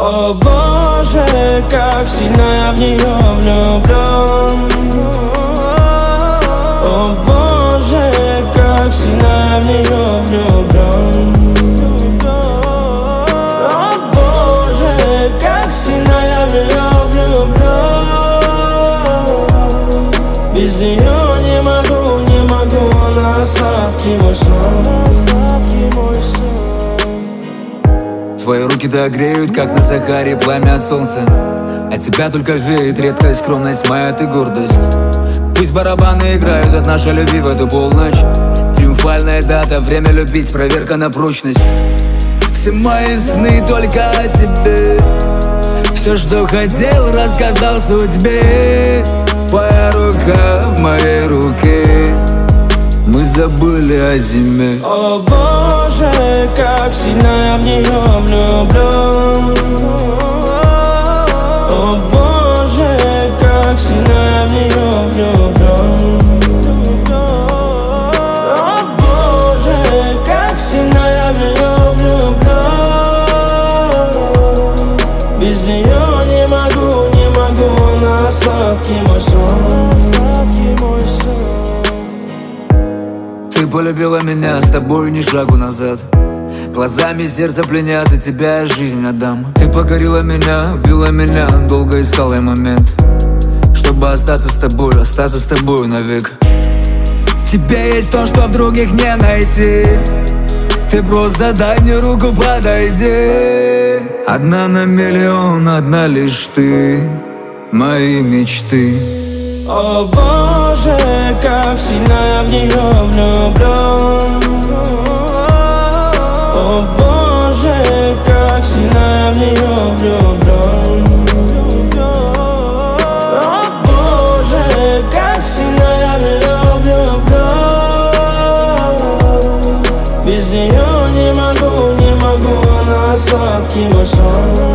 О боже, как сильно я в нее влюблен. О боже, как сильно я в нее влюблен. О боже, как сильно я в нее влюблен. Без нее не могу, она сладкий мой сон, сладкий мой сон. Твои руки догреют, как на Сахаре пламя от солнца. От тебя только веет редкая скромность, моя ты гордость. Пусть барабаны играют от нашей любви в эту полночь. Триумфальная дата, время любить, проверка на прочность. Все мои сны только о тебе. Все, что хотел, рассказал судьбе. Твоя рука в моей руке. Мы забыли о зиме. О боже, как сильно я в нее влюблен. О боже, как сильно я в нее влюблен. О боже, как сильно я в нее влюблен. Без нее не могу, она сладкий мой сон, сладкий мой сон. Ты полюбила меня, с тобой ни шагу назад. Глазами сердце пленя, за тебя я жизнь отдам. Ты покорила меня, убила меня, долго искал я момент, чтобы остаться с тобой навек. В тебе есть то, что в других не найти. Ты просто дай мне руку, подойди. Одна на миллион, одна лишь ты, мои мечты. О боже, как сильно я в нее влюблен. О боже, как сильно я в нее влюблен. О боже, как сильно я в нее влюблен. Без нее не могу, она сладкий мой сон.